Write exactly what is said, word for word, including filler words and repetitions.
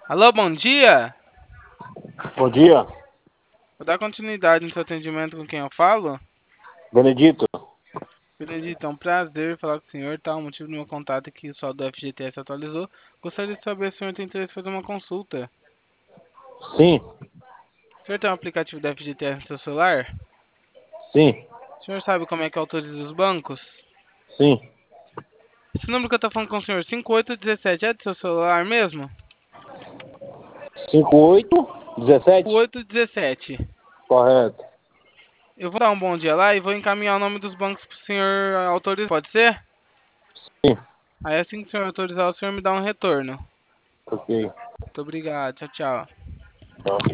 Alô, bom dia. Bom dia, Vou dar continuidade no seu atendimento com quem eu falo. Benedito. Benedito, é um prazer falar com o senhor, tá? O motivo do meu contato é que o saldo do F G T S atualizou. Gostaria de saber se o senhor tem interesse em fazer uma consulta. Sim, O senhor tem um aplicativo da F G T S no seu celular? sim, O senhor sabe como é que autoriza os bancos? sim. Esse número que eu tô falando com o senhor, cinco oito um sete, é do seu celular mesmo? Cinco oito dezessete. cinco oito um sete. Correto. Eu vou dar um bom dia lá e vou encaminhar o nome dos bancos pro senhor autorizar. Pode ser? Sim, Aí assim que o senhor autorizar, o senhor me dá um retorno. ok. Muito obrigado. Tchau, tchau. Tá.